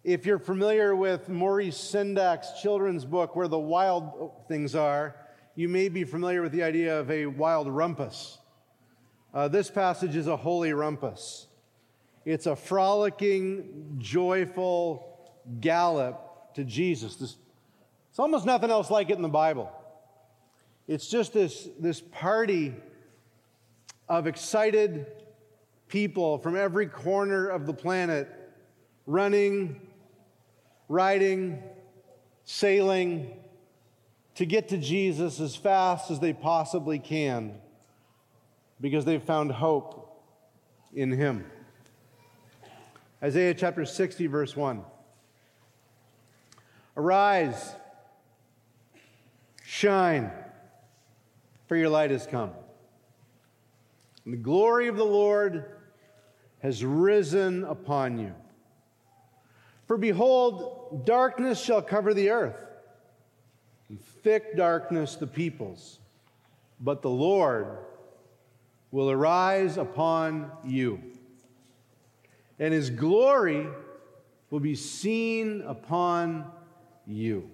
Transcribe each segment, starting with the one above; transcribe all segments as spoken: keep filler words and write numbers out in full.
If you're familiar with Maurice Sendak's children's book, Where the Wild Things Are, you may be familiar with the idea of a wild rumpus. Uh, this passage is a holy rumpus. It's a frolicking, joyful gallop to Jesus. This, it's almost nothing else like it in the Bible. It's just this, this party of excited people from every corner of the planet running, riding, sailing to get to Jesus as fast as they possibly can because they've found hope in Him. Isaiah chapter sixty, verse one. Arise, shine, for your light has come. And the glory of the Lord has risen upon you. For behold, darkness shall cover the earth, and thick darkness the peoples. But the Lord will arise upon you, and His glory will be seen upon you.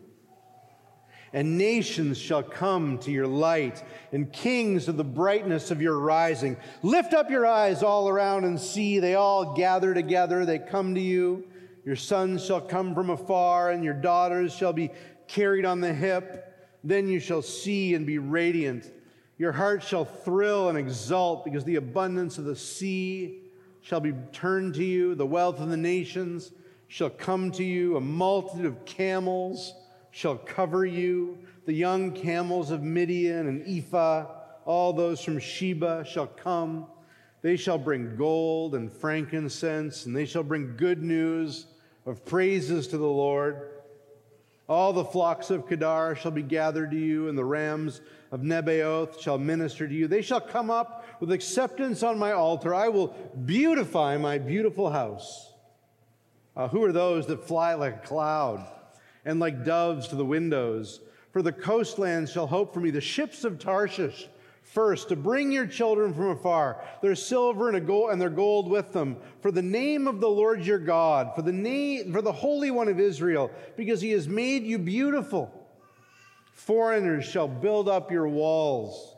And nations shall come to your light, and kings of the brightness of your rising. Lift up your eyes all around and see. They all gather together. They come to you. Your sons shall come from afar, and your daughters shall be carried on the hip. Then you shall see and be radiant. Your heart shall thrill and exult, because the abundance of the sea shall be turned to you. The wealth of the nations shall come to you. A multitude of camels shall cover you. The young camels of Midian and Ephah, all those from Sheba shall come. They shall bring gold and frankincense, and they shall bring good news of praises to the Lord. All the flocks of Kedar shall be gathered to you, and the rams of Nebaioth shall minister to you. They shall come up with acceptance on my altar. I will beautify my beautiful house. Uh, who are those that fly like a cloud and like doves to the windows? For the coastlands shall hope for me, the ships of Tarshish first, to bring your children from afar, their silver and, a gold, and their gold with them, for the name of the Lord your God, for the name, for the Holy One of Israel, because He has made you beautiful. Foreigners shall build up your walls,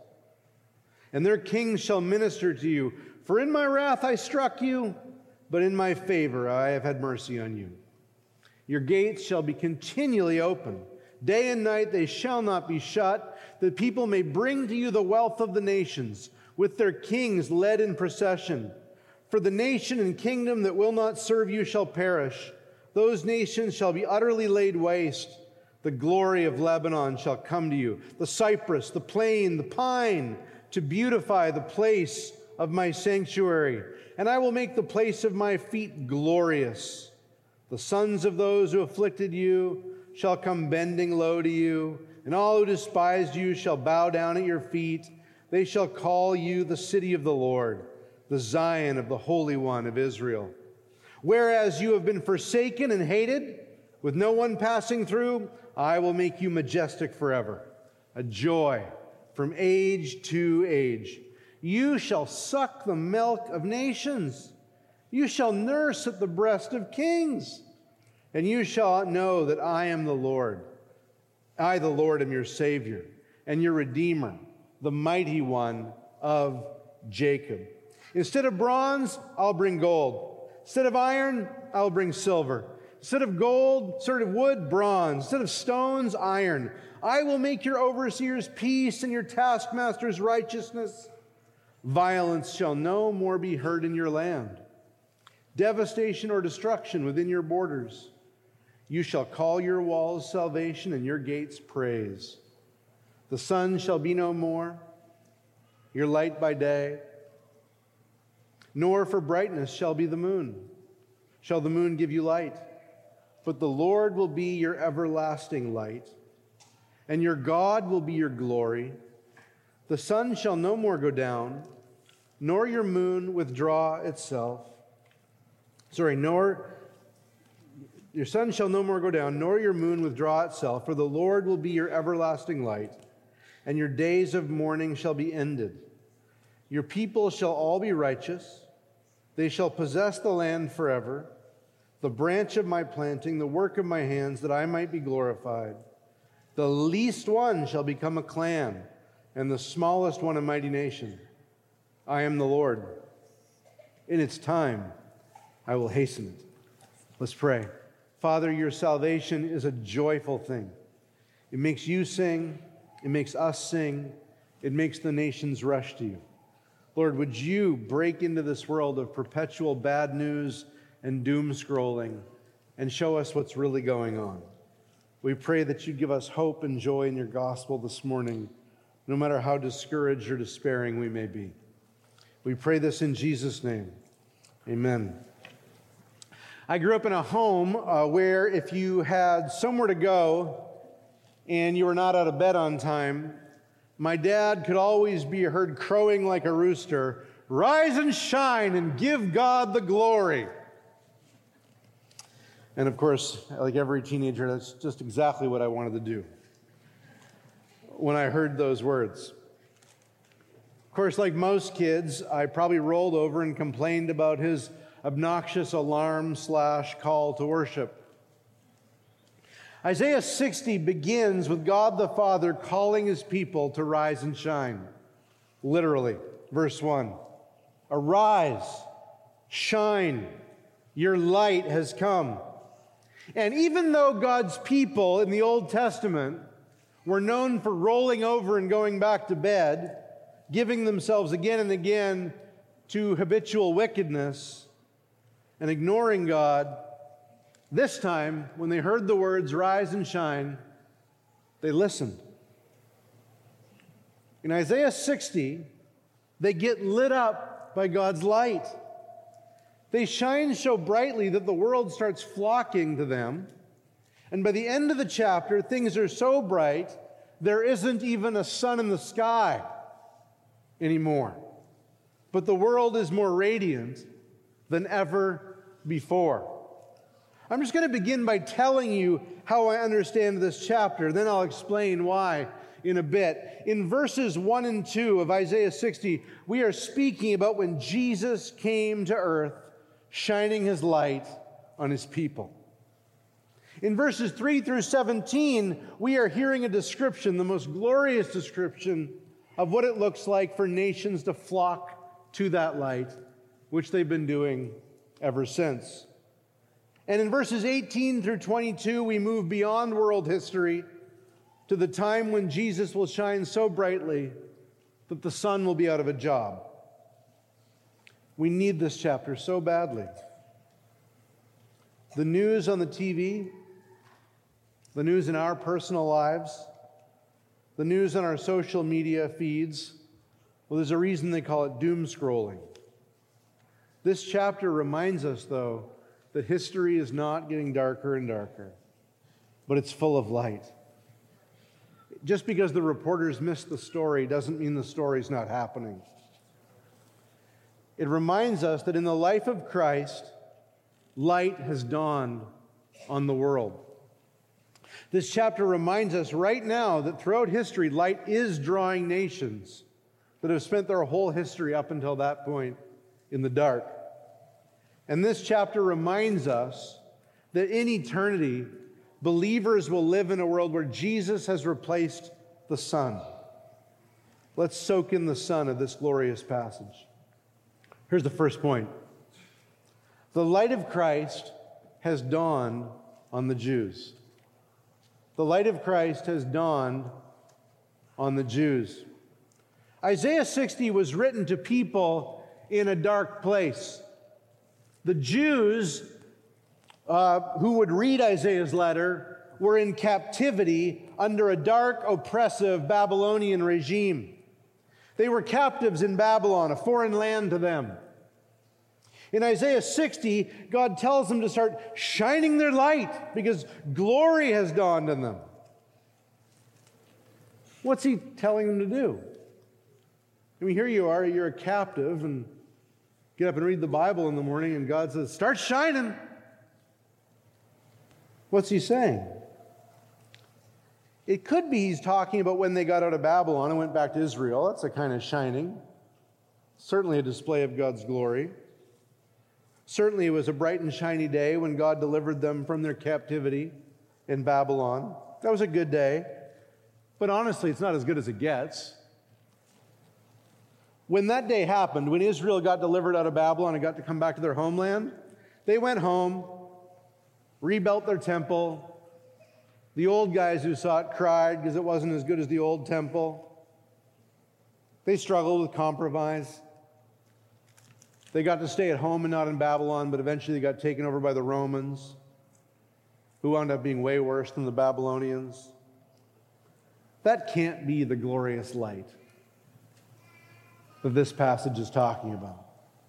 and their kings shall minister to you. For in my wrath I struck you, but in my favor I have had mercy on you. Your gates shall be continually open. Day and night they shall not be shut, that people may bring to you the wealth of the nations, with their kings led in procession. For the nation and kingdom that will not serve you shall perish. Those nations shall be utterly laid waste. The glory of Lebanon shall come to you, the cypress, the plane, the pine, to beautify the place of my sanctuary. And I will make the place of my feet glorious. The sons of those who afflicted you shall come bending low to you, and all who despised you shall bow down at your feet. They shall call you the city of the Lord, the Zion of the Holy One of Israel. Whereas you have been forsaken and hated, with no one passing through, I will make you majestic forever, a joy from age to age. You shall suck the milk of nations. You shall nurse at the breast of kings. And you shall know that I am the Lord. I, the Lord, am your Savior and your Redeemer, the mighty one of Jacob. Instead of bronze, I'll bring gold. Instead of iron, I'll bring silver. Instead of gold, instead of wood, bronze. Instead of stones, iron. I will make your overseers peace and your taskmasters righteousness. Violence shall no more be heard in your land. Devastation or destruction within your borders. You shall call your walls salvation and your gates praise. The sun shall be no more, your light by day, nor for brightness shall be the moon. Shall the moon give you light? But the Lord will be your everlasting light, and your God will be your glory. The sun shall no more go down, nor your moon withdraw itself. Sorry, nor your sun shall no more go down, nor your moon withdraw itself, for the Lord will be your everlasting light, and your days of mourning shall be ended. Your people shall all be righteous. They shall possess the land forever. the branch of my planting, the work of my hands, that I might be glorified. The least one shall become a clan, and the smallest one a mighty nation. I am the Lord. In its time, I will hasten it. Let's pray. Father, your salvation is a joyful thing. It makes you sing. It makes us sing. It makes the nations rush to you. Lord, would you break into this world of perpetual bad news and doom scrolling and show us what's really going on? We pray that you give us hope and joy in your gospel this morning, no matter how discouraged or despairing we may be. We pray this in Jesus' name. Amen. I grew up in a home uh, where if you had somewhere to go and you were not out of bed on time, my dad could always be heard crowing like a rooster, "Rise and shine and give God the glory." And of course, like every teenager, that's just exactly what I wanted to do when I heard those words. Of course, like most kids, I probably rolled over and complained about his obnoxious alarm slash call to worship. Isaiah sixty begins with God the Father calling his people to rise and shine. Literally, verse one, "Arise, shine, your light has come." And even though God's people in the Old Testament were known for rolling over and going back to bed, giving themselves again and again to habitual wickedness and ignoring God, this time, when they heard the words, "Rise and shine," they listened. In Isaiah sixty, they get lit up by God's light. They shine so brightly that the world starts flocking to them. And by the end of the chapter, things are so bright, there isn't even a sun in the sky anymore. But the world is more radiant than ever before. I'm just going to begin by telling you how I understand this chapter. Then I'll explain why in a bit. In verses one and two of Isaiah sixty, we are speaking about when Jesus came to earth, shining his light on his people. In verses three through seventeen, we are hearing a description, the most glorious description of what it looks like for nations to flock to that light, which they've been doing ever since. And in verses eighteen through twenty-two, we move beyond world history to the time when Jesus will shine so brightly that the sun will be out of a job. We need this chapter so badly. The news on the T V, the news in our personal lives, the news on our social media feeds, well, there's a reason they call it doom scrolling. This chapter reminds us, though, that history is not getting darker and darker, but it's full of light. Just because the reporters missed the story doesn't mean the story's not happening. It reminds us that in the life of Christ, light has dawned on the world. This chapter reminds us right now that throughout history, light is drawing nations that have spent their whole history up until that point in the dark. And this chapter reminds us that in eternity, believers will live in a world where Jesus has replaced the sun. Let's soak in the sun of this glorious passage. Here's the first point. The light of Christ has dawned on the Jews. The light of Christ has dawned on the Jews. Isaiah sixty was written to people in a dark place. The Jews uh, who would read Isaiah's letter were in captivity under a dark, oppressive Babylonian regime. They were captives in Babylon, a foreign land to them. In Isaiah sixty, God tells them to start shining their light because glory has dawned on them. What's he telling them to do? I mean, here you are, you're a captive, and get up and read the Bible in the morning, and God says, start shining. What's he saying? It could be he's talking about when they got out of Babylon and went back to Israel. That's a kind of shining. Certainly a display of God's glory. Certainly it was a bright and shiny day when God delivered them from their captivity in Babylon. That was a good day. But honestly, it's not as good as it gets. When that day happened, when Israel got delivered out of Babylon and got to come back to their homeland, they went home, rebuilt their temple. The old guys who saw it cried because it wasn't as good as the old temple. They struggled with compromise. They got to stay at home and not in Babylon, but eventually they got taken over by the Romans, who wound up being way worse than the Babylonians. That can't be the glorious light that this passage is talking about.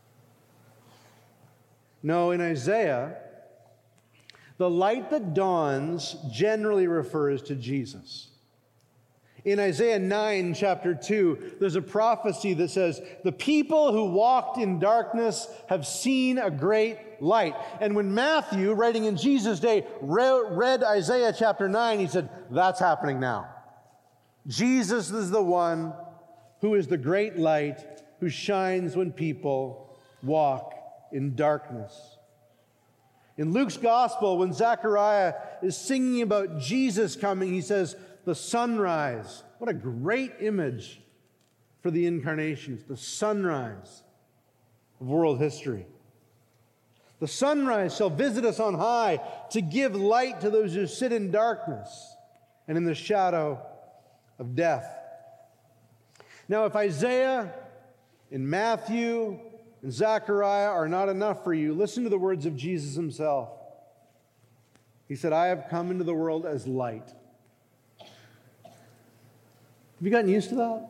No, in Isaiah, the light that dawns generally refers to Jesus. In Isaiah nine, chapter two, there's a prophecy that says, the people who walked in darkness have seen a great light. And when Matthew, writing in Jesus' day, read Isaiah chapter nine, he said, that's happening now. Jesus is the one who is the great light who shines when people walk in darkness. In Luke's gospel, when Zechariah is singing about Jesus coming, he says, the sunrise. What a great image for the incarnation. The sunrise of world history. The sunrise shall visit us on high to give light to those who sit in darkness and in the shadow of death. Now, if Isaiah and Matthew and Zechariah are not enough for you, listen to the words of Jesus himself. He said, I have come into the world as light. Have you gotten used to that?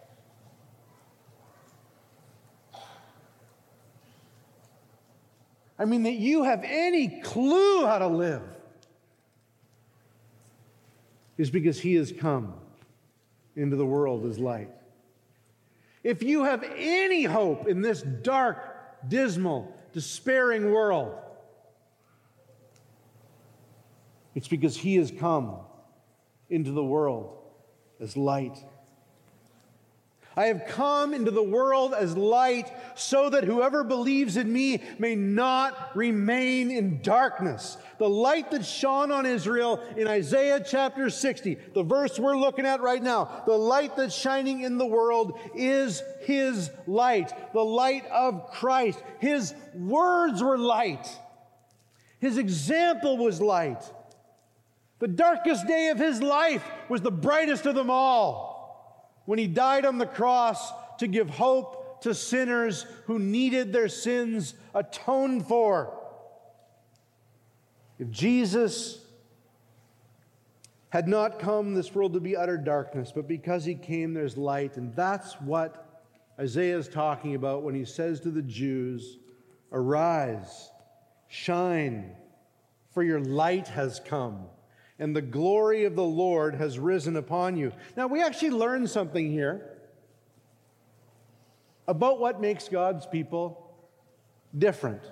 I mean, that you have any clue how to live is because he has come into the world as light. If you have any hope in this dark, dismal, despairing world, it's because he has come into the world as light. I have come into the world as light so that whoever believes in me may not remain in darkness. The light that shone on Israel in Isaiah chapter sixty, the verse we're looking at right now, the light that's shining in the world is his light, the light of Christ. His words were light. His example was light. The darkest day of his life was the brightest of them all, when he died on the cross to give hope to sinners who needed their sins atoned for. If Jesus had not come this world to be utter darkness, but because he came, there's light. And that's what Isaiah is talking about when he says to the Jews, arise, shine, for your light has come, and the glory of the Lord has risen upon you. Now, we actually learn something here about what makes God's people different.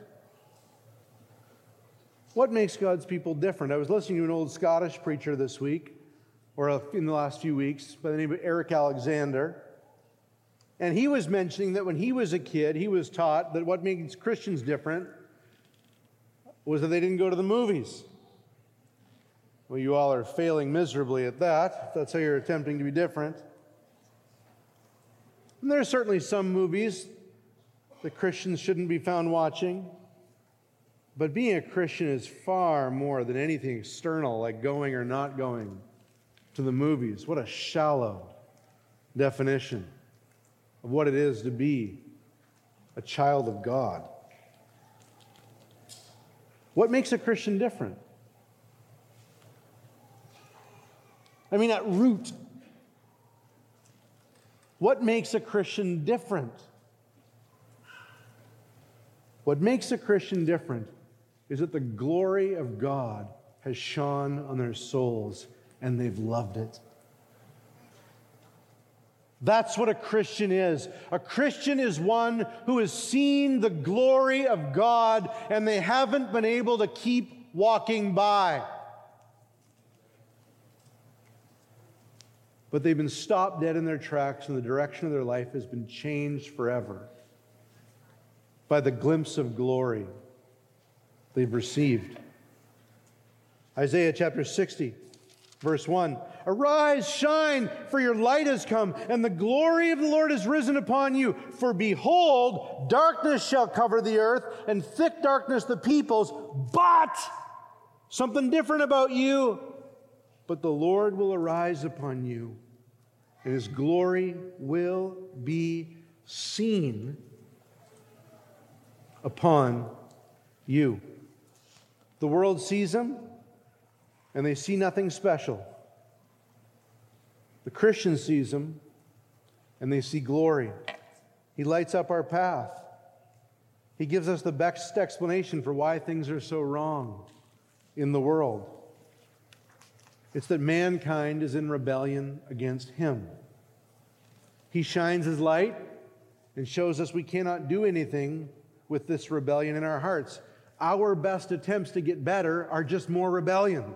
What makes God's people different? I was listening to an old Scottish preacher this week, or in the last few weeks, by the name of Eric Alexander. And he was mentioning that when he was a kid, he was taught that what makes Christians different was that they didn't go to the movies. Well, you all are failing miserably at that, if that's how you're attempting to be different. And there are certainly some movies that Christians shouldn't be found watching. But being a Christian is far more than anything external, like going or not going to the movies. What a shallow definition of what it is to be a child of God. What makes a Christian different? I mean, at root, what makes a Christian different? What makes a Christian different is that the glory of God has shone on their souls and they've loved it. That's what a Christian is. A Christian is one who has seen the glory of God and they haven't been able to keep walking by. But they've been stopped dead in their tracks and the direction of their life has been changed forever by the glimpse of glory they've received. Isaiah chapter sixty, verse one. Arise, shine, for your light has come, and the glory of the Lord is risen upon you. For behold, darkness shall cover the earth, and thick darkness the peoples. But something different about you. But the Lord will arise upon you, and his glory will be seen upon you. The world sees him, and they see nothing special. The Christian sees him, and they see glory. He lights up our path. He gives us the best explanation for why things are so wrong in the world. It's that mankind is in rebellion against him. He shines his light and shows us we cannot do anything with this rebellion in our hearts. Our best attempts to get better are just more rebellion.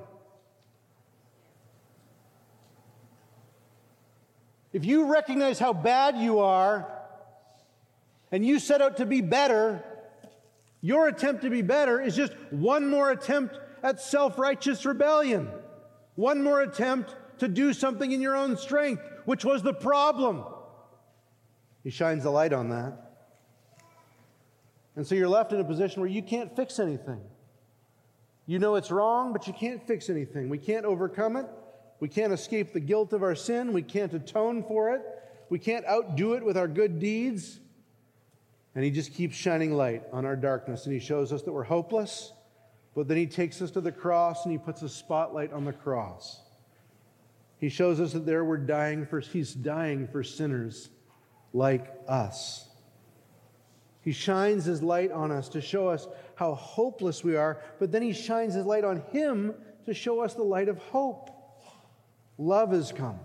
If you recognize how bad you are and you set out to be better, your attempt to be better is just one more attempt at self-righteous rebellion. One more attempt to do something in your own strength, which was the problem. He shines the light on that. And so you're left in a position where you can't fix anything. You know it's wrong, but you can't fix anything. We can't overcome it. We can't escape the guilt of our sin. We can't atone for it. We can't outdo it with our good deeds. And he just keeps shining light on our darkness, and he shows us that we're hopeless, but then he takes us to the cross and he puts a spotlight on the cross. He shows us that there we're dying for, he's dying for sinners like us. He shines his light on us to show us how hopeless we are, but then he shines his light on him to show us the light of hope. Love has come.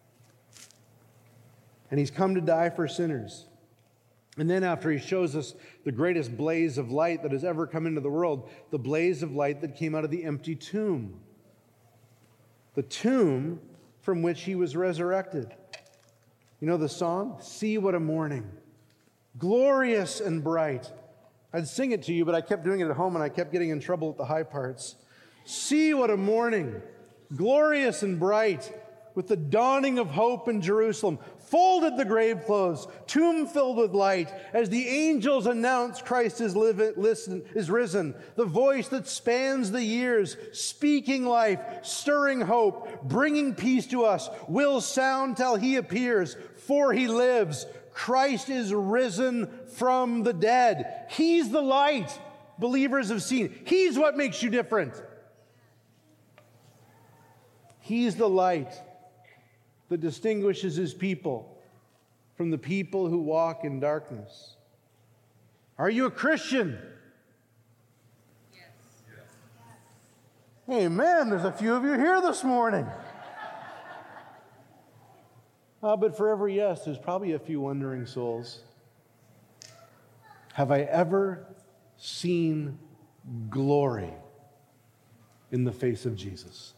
And he's come to die for sinners. And then after he shows us the greatest blaze of light that has ever come into the world, the blaze of light that came out of the empty tomb. The tomb from which he was resurrected. You know the song? See what a morning. Glorious and bright. I'd sing it to you, but I kept doing it at home and I kept getting in trouble at the high parts. See what a morning. Glorious and bright, with the dawning of hope in Jerusalem, folded the grave clothes, tomb filled with light, as the angels announce Christ is, live, listen, is risen. The voice that spans the years, speaking life, stirring hope, bringing peace to us, will sound till he appears, for he lives. Christ is risen from the dead. He's the light believers have seen. He's what makes you different. He's the light that distinguishes his people from the people who walk in darkness. Are you a Christian? Yes. Amen. There's a few of you here this morning. Uh, but for every yes, there's probably a few wondering souls. Have I ever seen glory in the face of Jesus?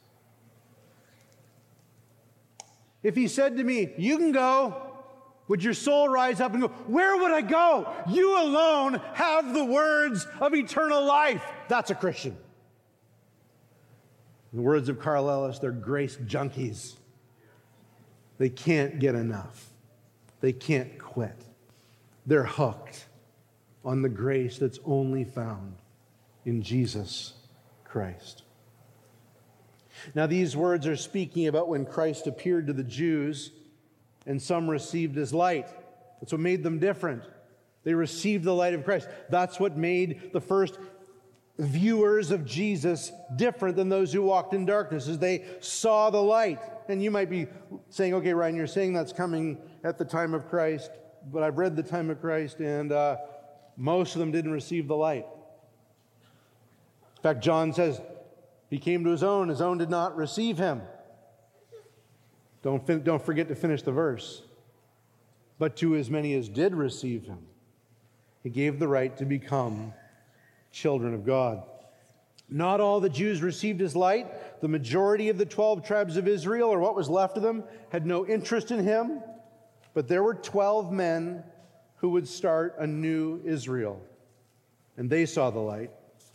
If he said to me, you can go, would your soul rise up and go, where would I go? You alone have the words of eternal life. That's a Christian. In the words of Carl Ellis, they're grace junkies. They can't get enough. They can't quit. They're hooked on the grace that's only found in Jesus Christ. Now, these words are speaking about when Christ appeared to the Jews, and some received his light. That's what made them different. They received the light of Christ. That's what made the first viewers of Jesus different than those who walked in darkness, as they saw the light. And you might be saying, okay, Ryan, you're saying that's coming at the time of Christ, but I've read the time of Christ, and uh, most of them didn't receive the light. In fact, John says, he came to his own, his own did not receive him. Don't, fin- don't forget to finish the verse. But to as many as did receive him, he gave the right to become children of God. Not all the Jews received his light. The majority of the twelve tribes of Israel, or what was left of them, had no interest in him. But there were twelve men who would start a new Israel. And they saw the light.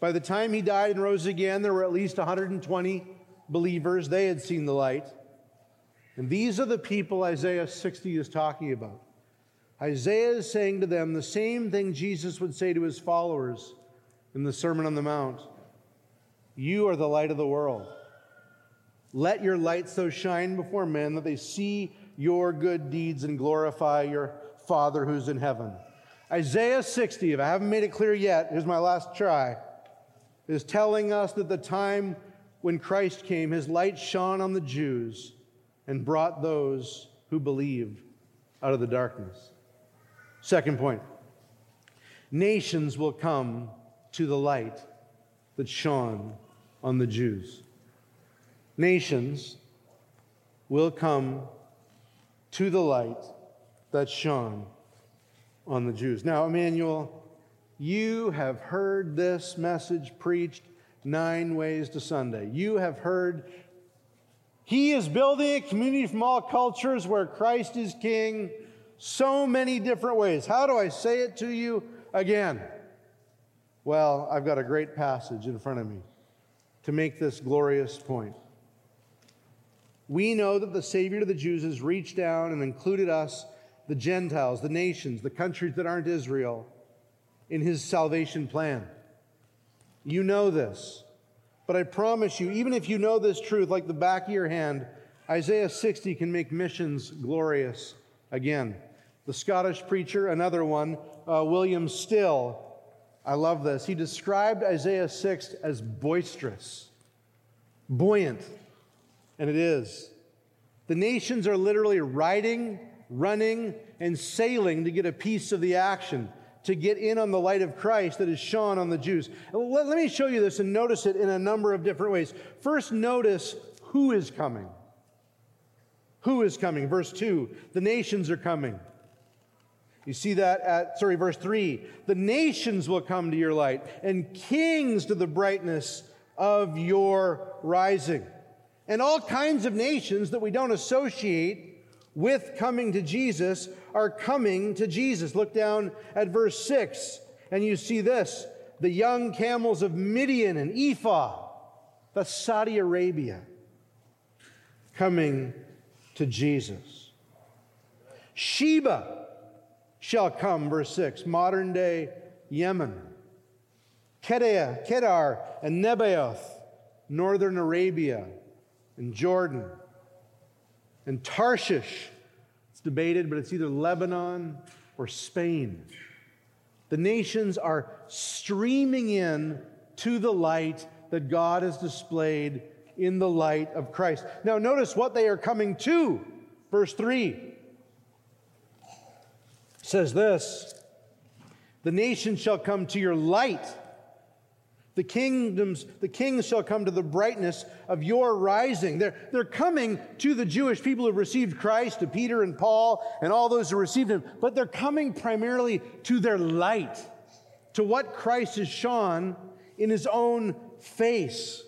By the time he died and rose again, there were at least one hundred twenty believers. They had seen the light. And these are the people Isaiah sixty is talking about. Isaiah is saying to them the same thing Jesus would say to his followers in the Sermon on the Mount. You are the light of the world. Let your light so shine before men that they see your good deeds and glorify your Father who's in heaven. Isaiah sixty, if I haven't made it clear yet, here's my last try, is telling us that the time when Christ came, his light shone on the Jews and brought those who believed out of the darkness. Second point, nations will come to the light that shone on the Jews. Nations will come to the light that shone on the Jews. Now, Emmanuel, you have heard this message preached nine ways to Sunday. You have heard he is building a community from all cultures where Christ is king, so many different ways. How do I say it to you again? Well, I've got a great passage in front of me to make this glorious point. We know that the Savior of the Jews has reached down and included us, the Gentiles, the nations, the countries that aren't Israel, in his salvation plan. You know this. But I promise you, even if you know this truth like the back of your hand, Isaiah sixty can make missions glorious again. The Scottish preacher, another one, uh, William Still, I love this. He described Isaiah six as boisterous, buoyant, and it is. The nations are literally riding, running, and sailing to get a piece of the action, to get in on the light of Christ that is shone on the Jews. Let, let me show you this and notice it in a number of different ways. First, notice who is coming. Who is coming? Verse two, the nations are coming. You see that at, sorry, verse three, the nations will come to your light, and kings to the brightness of your rising. And all kinds of nations that we don't associate with coming to Jesus are coming to Jesus. Look down at verse six, and you see this. The young camels of Midian and Ephah, that's Saudi Arabia, coming to Jesus. Sheba shall come, verse six, modern day Yemen. Kedar, Kedar and Nebaioth, northern Arabia and Jordan. And Tarshish, it's debated, but it's either Lebanon or Spain. The nations are streaming in to the light that God has displayed in the light of Christ. Now notice what they are coming to. Verse three says this, the nations shall come to your light. The kingdoms, the kings shall come to the brightness of your rising. They're, they're coming to the Jewish people who have received Christ, to Peter and Paul and all those who received him, but they're coming primarily to their light, to what Christ has shone in his own face.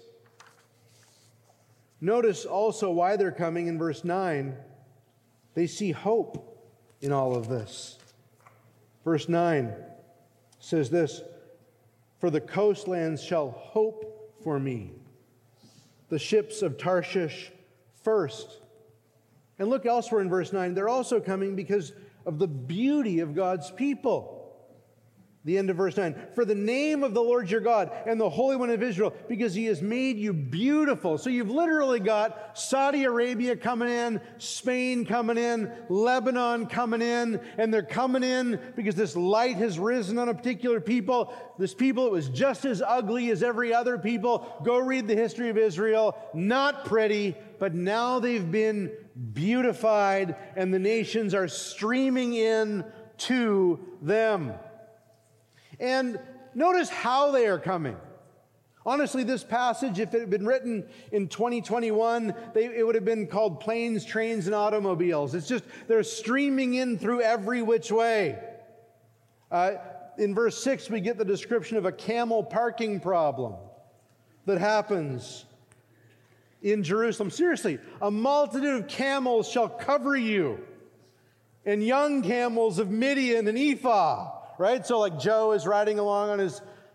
Notice also why they're coming in verse nine. They see hope in all of this. Verse nine says this, for the coastlands shall hope for me, the ships of Tarshish first. And look elsewhere in verse nine, they're also coming because of the beauty of God's people. The end of verse nine, for the name of the Lord your God and the Holy One of Israel, because he has made you beautiful. So you've literally got Saudi Arabia coming in, Spain coming in, Lebanon coming in, and they're coming in because this light has risen on a particular people. This people that was just as ugly as every other people. Go read the history of Israel. Not pretty, but now they've been beautified, and the nations are streaming in to them. And notice how they are coming. Honestly, this passage, if it had been written in twenty twenty-one, they, it would have been called Planes, Trains, and Automobiles. It's just, they're streaming in through every which way. Uh, in verse six, we get the description of a camel parking problem that happens in Jerusalem. Seriously, a multitude of camels shall cover you, and young camels of Midian and Ephah. Right? So like Joe is riding along on his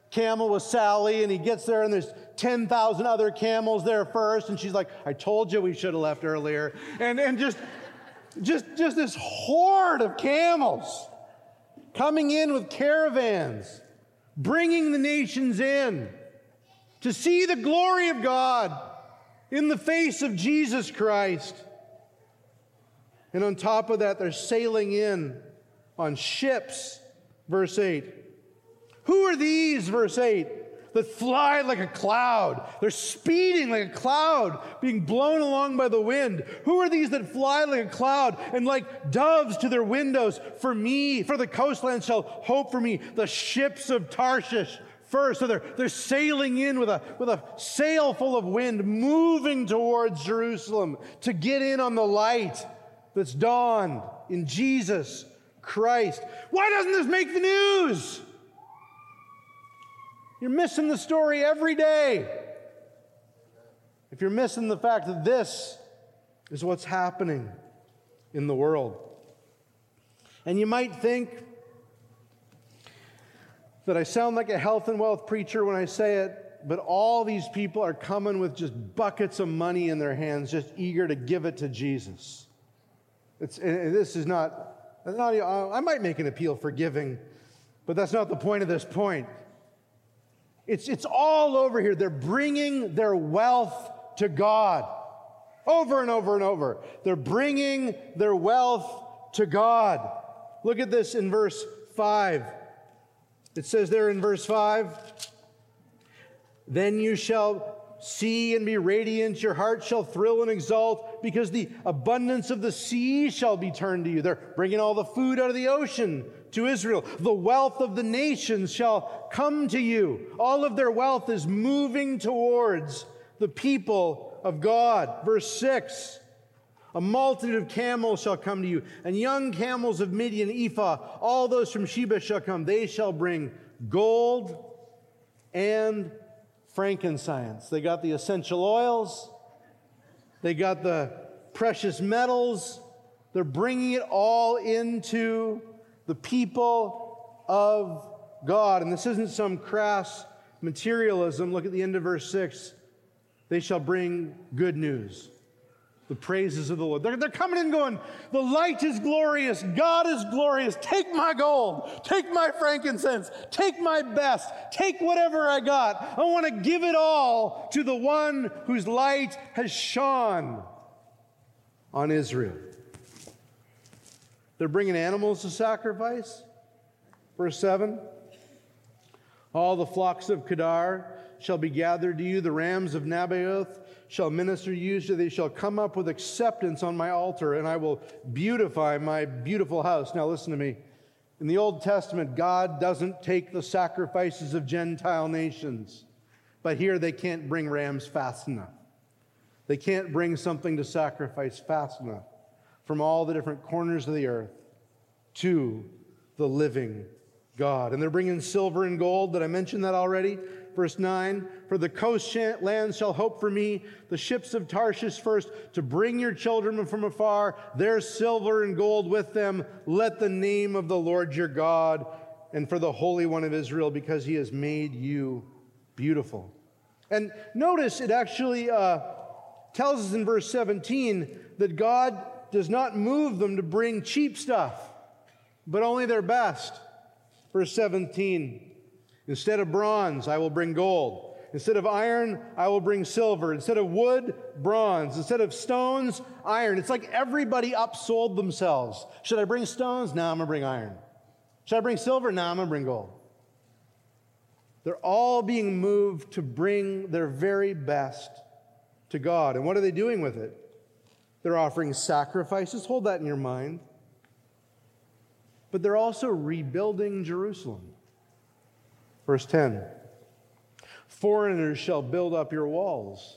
camel was Sally, and he gets there, and there's ten thousand other camels there first, and she's like, I told you we should have left earlier. And, and just, just, just this horde of camels coming in with caravans, bringing the nations in to see the glory of God in the face of Jesus Christ. And on top of that, they're sailing in on ships, verse eight. Who are these, verse eight, that fly like a cloud? They're speeding like a cloud, being blown along by the wind. Who are these that fly like a cloud and like doves to their windows? For me, for the coastland shall hope for me, the ships of Tarshish first. So they're, they're sailing in with a, with a sail full of wind, moving towards Jerusalem to get in on the light that's dawned in Jesus Christ. Why doesn't this make the news? You're missing the story every day. If you're missing the fact that this is what's happening in the world. And you might think that I sound like a health and wealth preacher when I say it, but all these people are coming with just buckets of money in their hands, just eager to give it to Jesus. It's, and this is not, not, I might make an appeal for giving, but that's not the point of this point. It's, it's all over here. They're bringing their wealth to God. Over and over and over. They're bringing their wealth to God. Look at this in verse five. It says there in verse five, then you shall see and be radiant, your heart shall thrill and exult, because the abundance of the sea shall be turned to you. They're bringing all the food out of the ocean to Israel. The wealth of the nations shall come to you. All of their wealth is moving towards the people of God. Verse six, a multitude of camels shall come to you, and young camels of Midian, Ephah, all those from Sheba shall come. They shall bring gold and frankincense. They got the essential oils. They got the precious metals. They're bringing it all into the people of God. And this isn't some crass materialism. Look at the end of verse six. They shall bring good news, the praises of the Lord. They're, they're coming in going, the light is glorious. God is glorious. Take my gold. Take my frankincense. Take my best. Take whatever I got. I want to give it all to the one whose light has shone on Israel. They're bringing animals to sacrifice. Verse seven. All the flocks of Kedar shall be gathered to you. The rams of Nabaioth shall minister to you, so they shall come up with acceptance on my altar, and I will beautify my beautiful house. Now listen to me. In the Old Testament, God doesn't take the sacrifices of Gentile nations. But here they can't bring rams fast enough. They can't bring something to sacrifice fast enough from all the different corners of the earth to the living God. And they're bringing silver and gold. Did I mention that already? Verse nine, for the coast lands shall hope for me, the ships of Tarshish first, to bring your children from afar, their silver and gold with them. Let the name of the Lord your God, and for the Holy One of Israel, because he has made you beautiful. And notice it actually uh, tells us in verse seventeen that God does not move them to bring cheap stuff, but only their best. Verse seventeen, instead of bronze, I will bring gold. Instead of iron, I will bring silver. Instead of wood, bronze. Instead of stones, iron. It's like everybody upsold themselves. Should I bring stones? No, I'm going to bring iron. Should I bring silver? No, I'm going to bring gold. They're all being moved to bring their very best to God. And what are they doing with it? They're offering sacrifices. Hold that in your mind. But they're also rebuilding Jerusalem. Verse ten, foreigners shall build up your walls,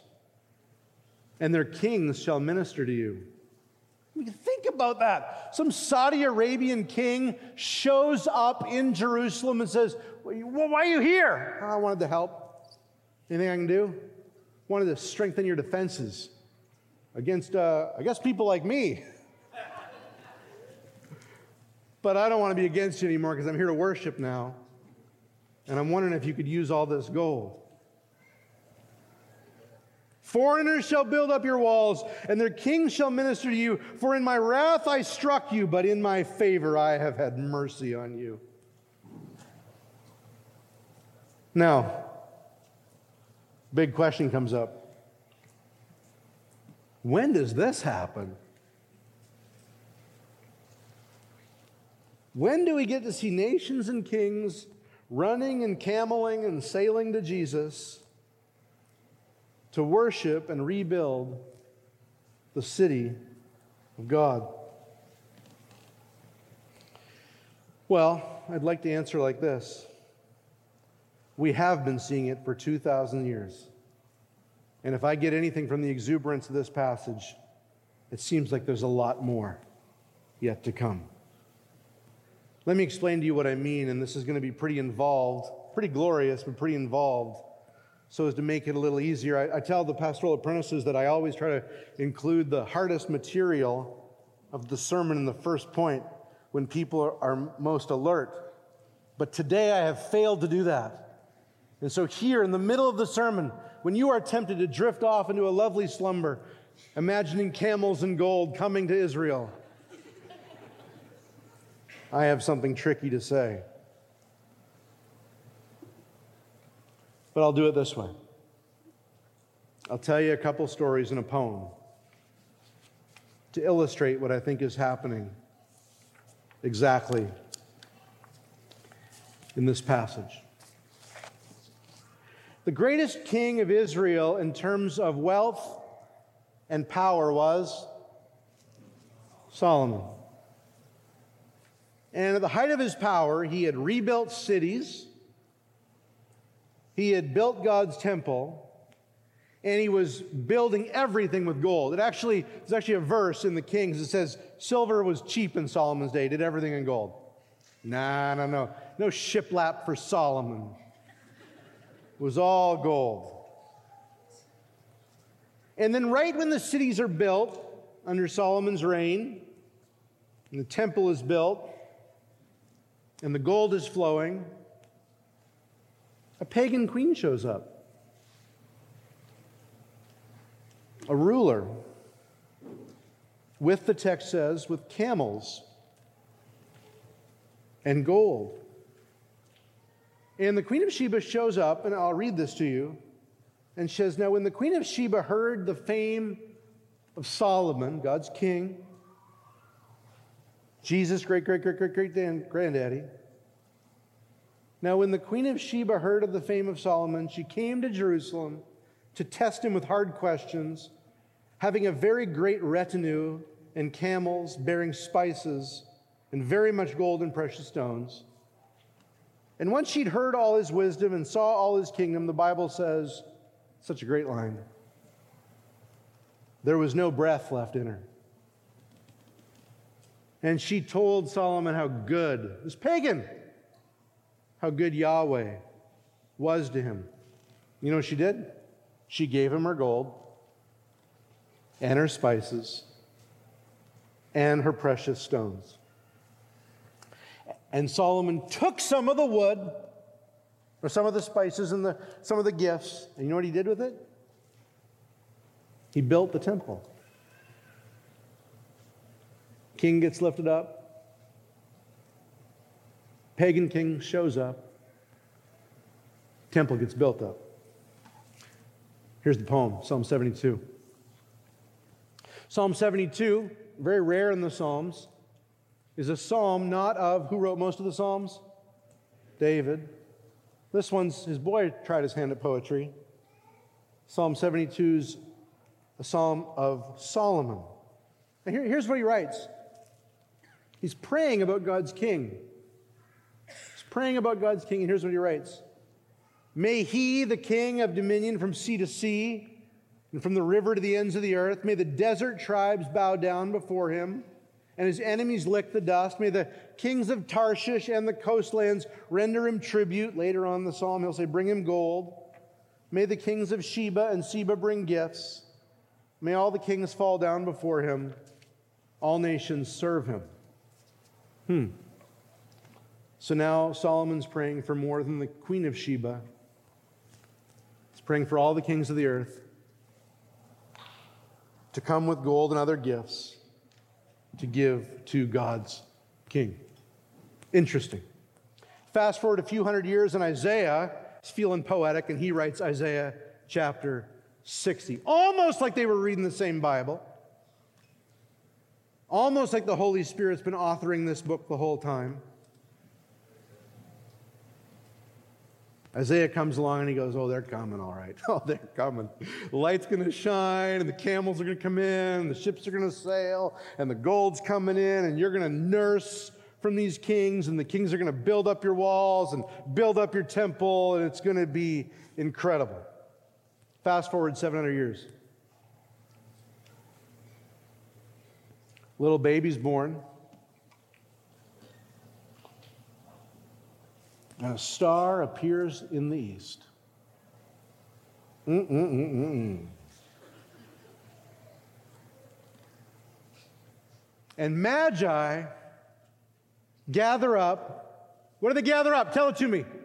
and their kings shall minister to you. I mean, think about that. Some Saudi Arabian king shows up in Jerusalem and says, well, why are you here? Oh, I wanted to help. Anything I can do? Wanted to strengthen your defenses against, uh, I guess, people like me. But I don't want to be against you anymore because I'm here to worship now. And I'm wondering if you could use all this gold. Foreigners shall build up your walls, and their kings shall minister to you. For in my wrath I struck you, but in my favor I have had mercy on you. Now, big question comes up. When does this happen? When do we get to see nations and kings running and cameling and sailing to Jesus to worship and rebuild the city of God? Well, I'd like to answer like this. We have been seeing it for two thousand years. And if I get anything from the exuberance of this passage, it seems like there's a lot more yet to come. Let me explain to you what I mean, and this is going to be pretty involved, pretty glorious, but pretty involved, so as to make it a little easier. I, I tell the pastoral apprentices that I always try to include the hardest material of the sermon in the first point when people are, are most alert. But today I have failed to do that. And so here in the middle of the sermon, when you are tempted to drift off into a lovely slumber, imagining camels and gold coming to Israel, I have something tricky to say. But I'll do it this way. I'll tell you a couple stories in a poem to illustrate what I think is happening exactly in this passage. The greatest king of Israel in terms of wealth and power was Solomon. And at the height of his power, he had rebuilt cities, he had built God's temple, and he was building everything with gold. It actually, there's actually a verse in the Kings that says, silver was cheap in Solomon's day, did everything in gold. Nah, no, no. No shiplap for Solomon. It was all gold. And then right when the cities are built under Solomon's reign, and the temple is built, and the gold is flowing, a pagan queen shows up. A ruler with, the text says, with camels and gold. And the Queen of Sheba shows up, and I'll read this to you, and says, now when the Queen of Sheba heard the fame of Solomon, God's king, Jesus' great, great, great, great, great granddaddy. Now, when the Queen of Sheba heard of the fame of Solomon, she came to Jerusalem to test him with hard questions, having a very great retinue and camels bearing spices and very much gold and precious stones. And once she'd heard all his wisdom and saw all his kingdom, the Bible says, such a great line, there was no breath left in her. And she told Solomon how good, this pagan, how good Yahweh was to him. You know what she did? She gave him her gold and her spices and her precious stones. And Solomon took some of the wood, or some of the spices and the, some of the gifts, and you know what he did with it? He built the temple. King gets lifted up. Pagan king shows up. Temple gets built up. Here's the poem, Psalm seventy-two. Psalm seventy-two, very rare in the Psalms, is a psalm not of, who wrote most of the Psalms? David. This one's, his boy tried his hand at poetry. Psalm seventy-two's a psalm of Solomon. And here, here's what he writes. He's praying about God's king. He's praying about God's king, and here's what he writes. May he, the king of dominion from sea to sea, and from the river to the ends of the earth, may the desert tribes bow down before him, and his enemies lick the dust. May the kings of Tarshish and the coastlands render him tribute. Later on in the psalm, he'll say, bring him gold. May the kings of Sheba and Seba bring gifts. May all the kings fall down before him. All nations serve him. Hmm. So now Solomon's praying for more than the Queen of Sheba. He's praying for all the kings of the earth to come with gold and other gifts to give to God's king. Interesting. Fast forward a few hundred years, and Isaiah is feeling poetic, and he writes Isaiah chapter sixty. Almost like they were reading the same Bible. Almost like the Holy Spirit's been authoring this book the whole time. Isaiah comes along and he goes, oh, they're coming, all right. Oh, they're coming. The light's going to shine, and the camels are going to come in, and the ships are going to sail, and the gold's coming in, and you're going to nurse from these kings, and the kings are going to build up your walls and build up your temple, and it's going to be incredible. Fast forward seven hundred years. Little baby's born. And a star appears in the east. Mm-mm-mm-mm. And Magi gather up. What do they gather up? Tell it to me.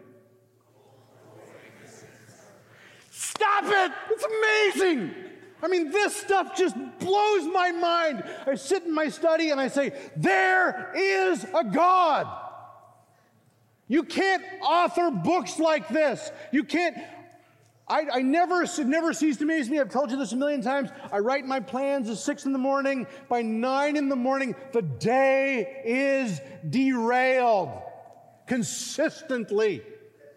Stop it! It's amazing! I mean, this stuff just blows my mind. I sit in my study and I say, there is a God. You can't author books like this. You can't. I, I never, it never ceased to amaze me. I've told you this a million times. I write my plans at six in the morning. By nine in the morning, the day is derailed consistently.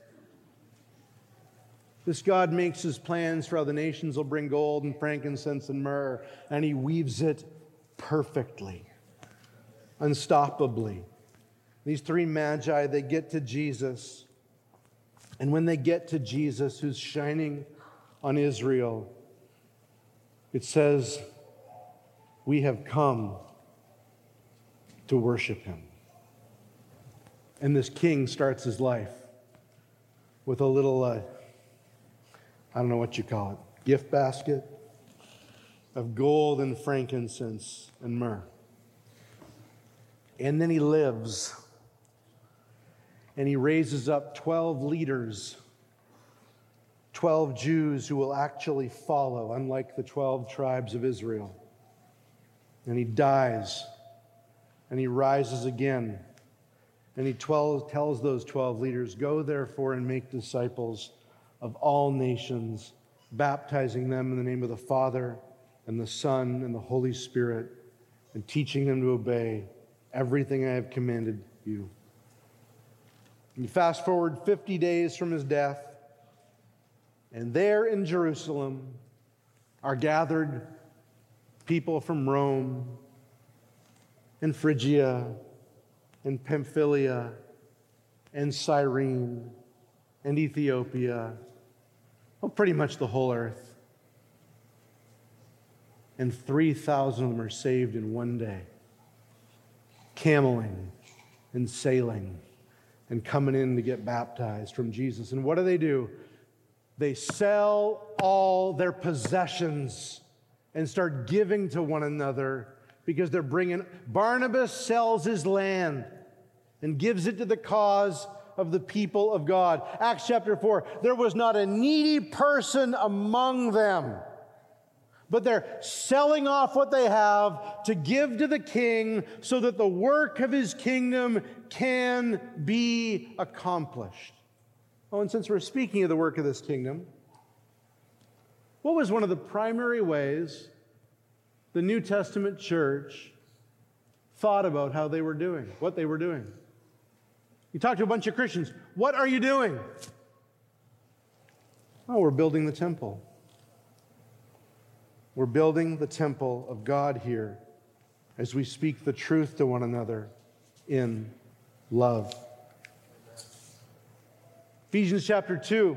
This God makes his plans for how the nations will bring gold and frankincense and myrrh, and he weaves it perfectly, unstoppably. These three magi, they get to Jesus. And when they get to Jesus, who's shining on Israel, it says, we have come to worship him. And this king starts his life with a little, uh, I don't know what you call it, gift basket of gold and frankincense and myrrh. And then he lives. And he raises up twelve leaders, twelve Jews who will actually follow, unlike the twelve tribes of Israel. And he dies, and he rises again. And he twelve, tells those twelve leaders, go therefore and make disciples of all nations, baptizing them in the name of the Father and the Son and the Holy Spirit, and teaching them to obey everything I have commanded you. And fast forward fifty days from his death, and there in Jerusalem are gathered people from Rome and Phrygia and Pamphylia and Cyrene and Ethiopia, well, pretty much the whole earth. And three thousand of them are saved in one day, cameling and sailing and coming in to get baptized from Jesus. And what do they do? They sell all their possessions and start giving to one another because they're bringing... Barnabas sells his land and gives it to the cause of the people of God. Acts chapter four, there was not a needy person among them, but they're selling off what they have to give to the king so that the work of his kingdom can be accomplished. Oh, and since we're speaking of the work of this kingdom, what was one of the primary ways the New Testament church thought about how they were doing, what they were doing? You talk to a bunch of Christians, what are you doing? Oh, we're building the temple. We're building the temple of God here as we speak the truth to one another in love. Ephesians chapter two.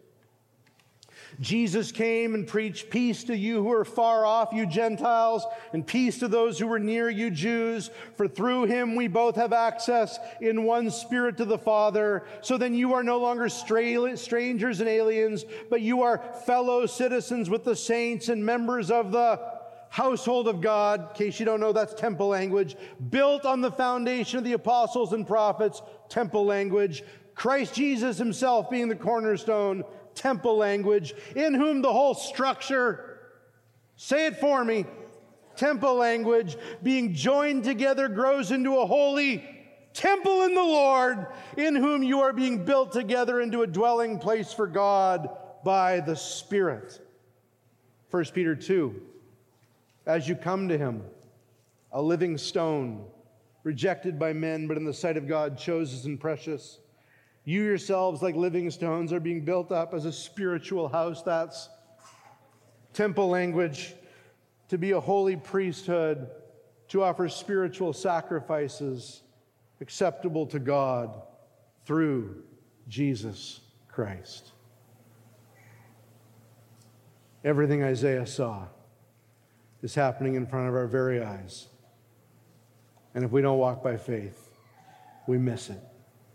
Jesus came and preached peace to you who are far off, you Gentiles, and peace to those who are near, you Jews. For through him we both have access in one spirit to the Father. So then you are no longer strangers and aliens, but you are fellow citizens with the saints and members of the household of God. In case you don't know, that's temple language. Built on the foundation of the apostles and prophets, temple language. Christ Jesus himself being the cornerstone, temple language. In whom the whole structure, say it for me, temple language, being joined together grows into a holy temple in the Lord, in whom you are being built together into a dwelling place for God by the Spirit. First Peter two, as you come to him, a living stone, rejected by men, but in the sight of God, chosen and precious. You yourselves, like living stones, are being built up as a spiritual house. That's temple language. To be a holy priesthood, to offer spiritual sacrifices acceptable to God through Jesus Christ. Everything Isaiah saw is happening in front of our very eyes. And if we don't walk by faith, we miss it.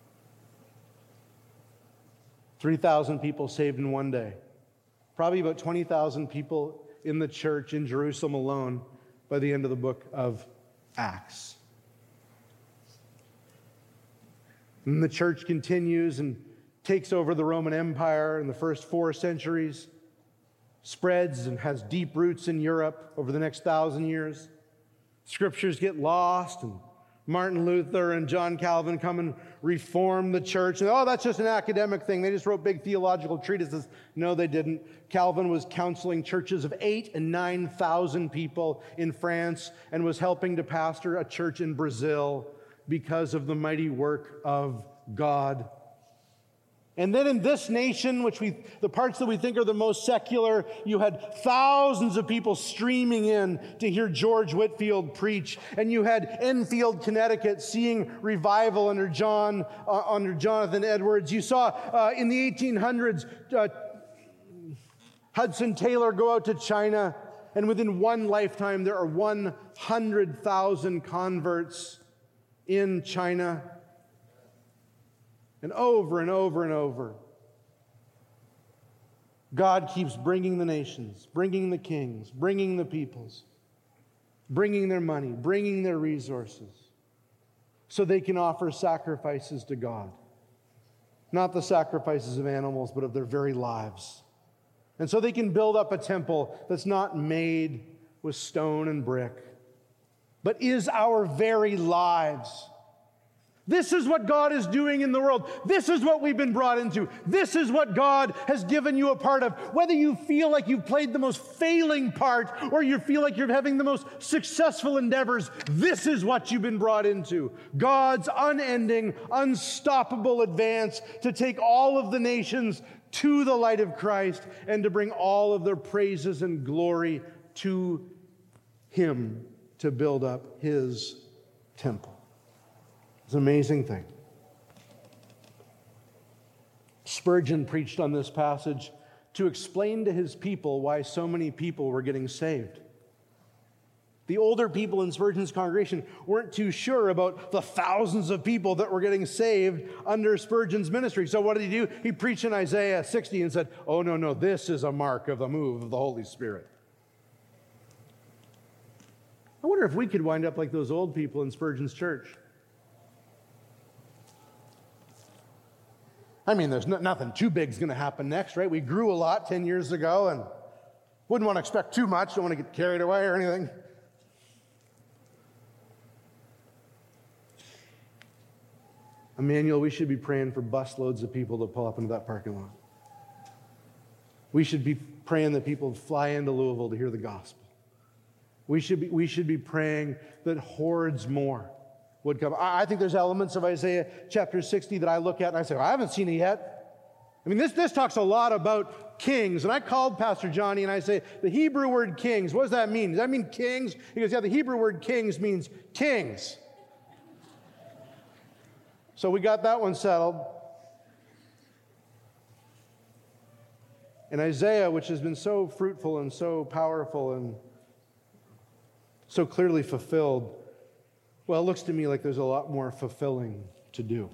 three thousand people saved in one day. Probably about twenty thousand people in the church in Jerusalem alone by the end of the book of Acts. And the church continues and takes over the Roman Empire in the first four centuries, spreads and has deep roots in Europe over the next thousand years. Scriptures get lost, and Martin Luther and John Calvin come and reform the church. And, oh, that's just an academic thing. They just wrote big theological treatises. No, they didn't. Calvin was counseling churches of eight and nine thousand people in France and was helping to pastor a church in Brazil because of the mighty work of God. And then in this nation, which we, the parts that we think are the most secular, you had thousands of people streaming in to hear George Whitefield preach. And you had Enfield, Connecticut, seeing revival under John, uh, under Jonathan Edwards. You saw uh, in the eighteen hundreds, uh, Hudson Taylor go out to China. And within one lifetime, there are one hundred thousand converts in China. And over and over and over, God keeps bringing the nations, bringing the kings, bringing the peoples, bringing their money, bringing their resources, so they can offer sacrifices to God. Not the sacrifices of animals, but of their very lives. And so they can build up a temple that's not made with stone and brick, but is our very lives. This is what God is doing in the world. This is what we've been brought into. This is what God has given you a part of. Whether you feel like you've played the most failing part or you feel like you're having the most successful endeavors, this is what you've been brought into. God's unending, unstoppable advance to take all of the nations to the light of Christ and to bring all of their praises and glory to Him to build up His temple. It's an amazing thing. Spurgeon preached on this passage to explain to his people why so many people were getting saved. The older people in Spurgeon's congregation weren't too sure about the thousands of people that were getting saved under Spurgeon's ministry. So what did he do? He preached in Isaiah sixty and said, oh, no, no, this is a mark of the move of the Holy Spirit. I wonder if we could wind up like those old people in Spurgeon's church. I mean, there's no, nothing too big is going to happen next, right? We grew a lot ten years ago and wouldn't want to expect too much. Don't want to get carried away or anything. Emmanuel, we should be praying for busloads of people to pull up into that parking lot. We should be praying that people fly into Louisville to hear the gospel. We should be, we should be praying that hordes more would come. I think there's elements of Isaiah chapter sixty that I look at and I say, well, I haven't seen it yet. I mean, this, this talks a lot about kings. And I called Pastor Johnny and I say, the Hebrew word kings, what does that mean? Does that mean kings? He goes, yeah, the Hebrew word kings means kings. So we got that one settled. And Isaiah, which has been so fruitful and so powerful and so clearly fulfilled, well, it looks to me like there's a lot more fulfilling to do.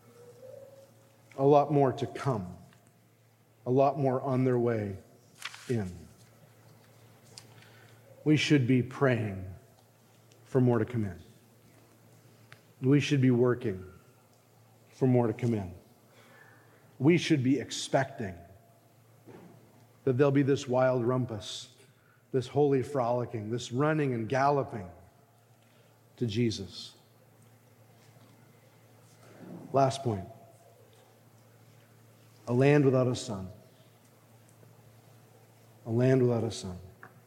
A lot more to come. A lot more on their way in. We should be praying for more to come in. We should be working for more to come in. We should be expecting that there'll be this wild rumpus, this holy frolicking, this running and galloping to Jesus. Last point. A land without a son. A land without a son.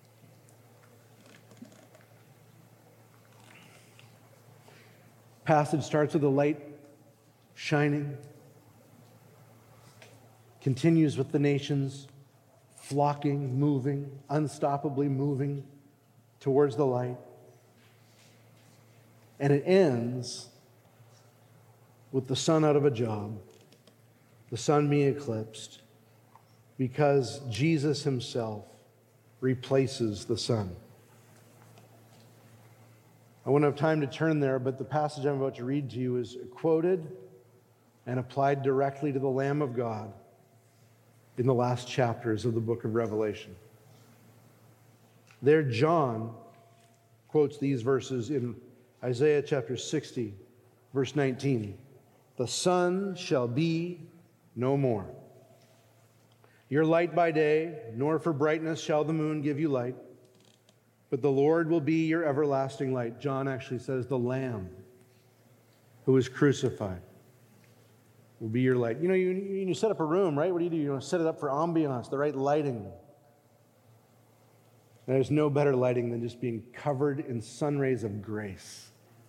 Passage starts with the light shining, continues with the nations flocking, moving, unstoppably moving towards the light. And it ends with the sun out of a job, the sun being eclipsed, because Jesus himself replaces the sun. I won't have time to turn there, but the passage I'm about to read to you is quoted and applied directly to the Lamb of God in the last chapters of the book of Revelation. There, John quotes these verses in Isaiah chapter sixty, verse nineteen. The sun shall be no more. Your light by day, nor for brightness shall the moon give you light. But the Lord will be your everlasting light. John actually says the Lamb who was crucified will be your light. You know, you, you set up a room, right? What do you do? You want to set it up for ambiance, the right lighting. There's no better lighting than just being covered in sun rays of grace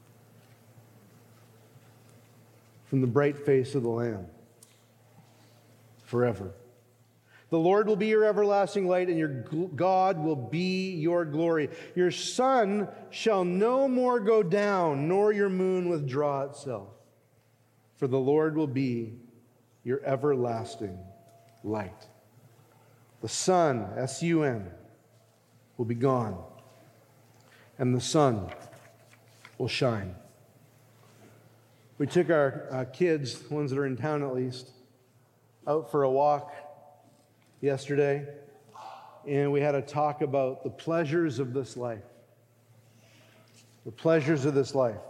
from the bright face of the Lamb forever. The Lord will be your everlasting light, and your God will be your glory. Your sun shall no more go down, nor your moon withdraw itself. For the Lord will be your everlasting light. The sun, S U N, will be gone, and the sun will shine. We took our uh, kids, the ones that are in town at least, out for a walk yesterday, and we had a talk about the pleasures of this life. The pleasures of this life.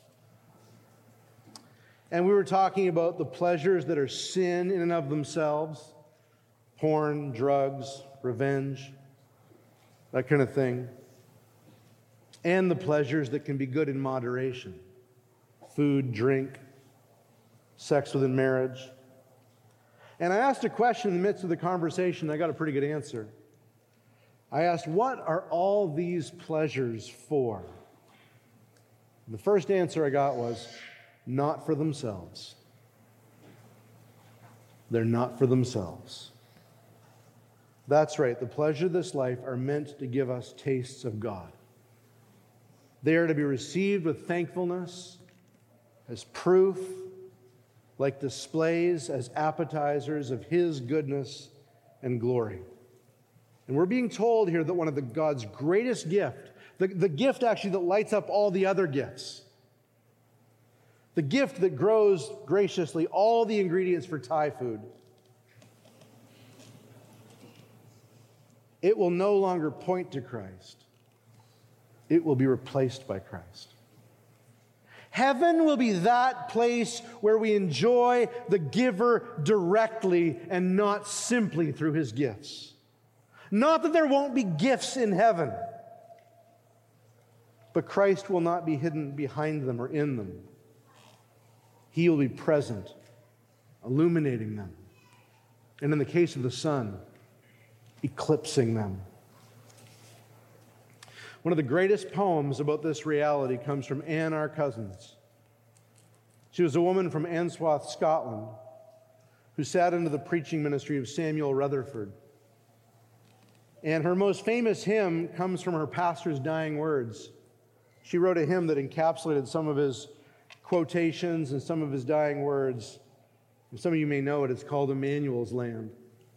And we were talking about the pleasures that are sin in and of themselves, porn, drugs, revenge, that kind of thing, and the pleasures that can be good in moderation, food, drink, sex within marriage. And I asked a question in the midst of the conversation. I got a pretty good answer. I asked, what are all these pleasures for? The first answer I got was, not for themselves. They're not for themselves. That's right. The pleasures of this life are meant to give us tastes of God. They are to be received with thankfulness, as proof, like displays, as appetizers of His goodness and glory. And we're being told here that one of the God's greatest gift, the, the gift actually that lights up all the other gifts, the gift that grows graciously all the ingredients for Thai food, it will no longer point to Christ. It will be replaced by Christ. Heaven will be that place where we enjoy the giver directly and not simply through his gifts. Not that there won't be gifts in heaven, but Christ will not be hidden behind them or in them. He will be present, illuminating them. And in the case of the sun, eclipsing them. One of the greatest poems about this reality comes from Anne R. Cousins. She was a woman from Answath, Scotland, who sat under the preaching ministry of Samuel Rutherford. And her most famous hymn comes from her pastor's dying words. She wrote a hymn that encapsulated some of his quotations and some of his dying words. And some of you may know it. It's called Emmanuel's Land.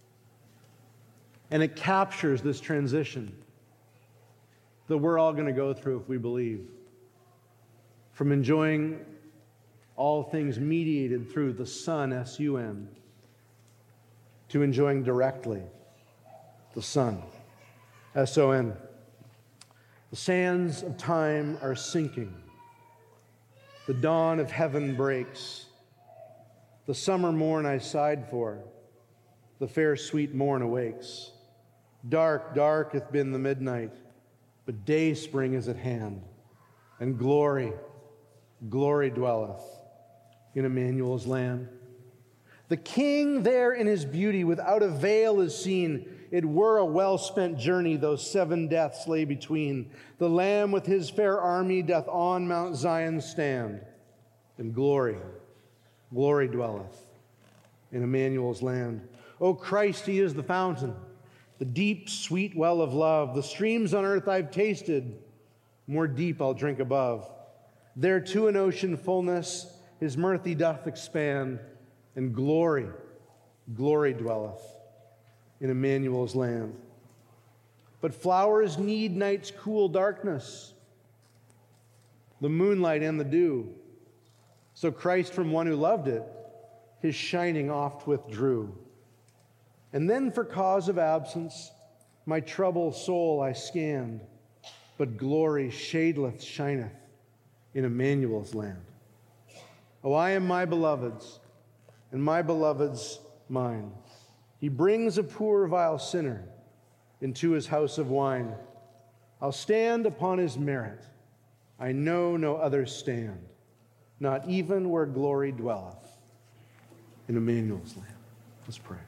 And it captures this transition that we're all going to go through if we believe. From enjoying all things mediated through the Son, S U N, to enjoying directly the Son, S O N. The sands of time are sinking. The dawn of heaven breaks. The summer morn I sighed for, the fair sweet morn awakes. Dark, dark hath been the midnight, but day spring is at hand, and glory, glory dwelleth in Emmanuel's land. The King there in his beauty without a veil is seen. It were a well-spent journey, though seven deaths lay between. The Lamb with his fair army doth on Mount Zion stand, and glory, glory dwelleth in Emmanuel's land. O Christ, he is the fountain, the deep, sweet well of love. The streams on earth I've tasted, more deep I'll drink above. There to an ocean fullness his mirth he doth expand, and glory, glory dwelleth in Emmanuel's land. But flowers need night's cool darkness, the moonlight and the dew. So Christ from one who loved it, his shining oft withdrew. And then for cause of absence, my troubled soul I scanned, but glory shadeless shineth in Emmanuel's land. Oh, I am my beloved's, and my beloved's mine. He brings a poor vile sinner into his house of wine. I'll stand upon his merit. I know no other stand, not even where glory dwelleth in Emmanuel's land. Let's pray.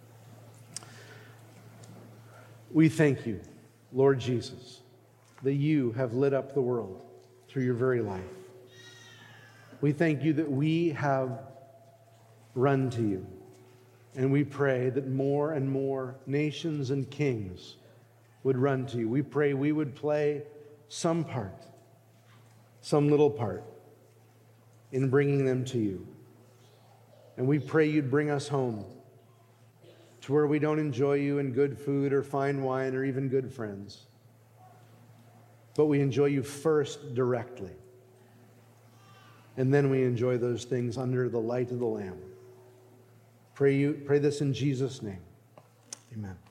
We thank you, Lord Jesus, that you have lit up the world through your very life. We thank you that we have run to you. And we pray that more and more nations and kings would run to you. We pray we would play some part, some little part, in bringing them to you. And we pray you'd bring us home to where we don't enjoy you in good food or fine wine or even good friends, but we enjoy you first directly. And then we enjoy those things under the light of the Lamb. Pray you, pray this in Jesus' name. Amen.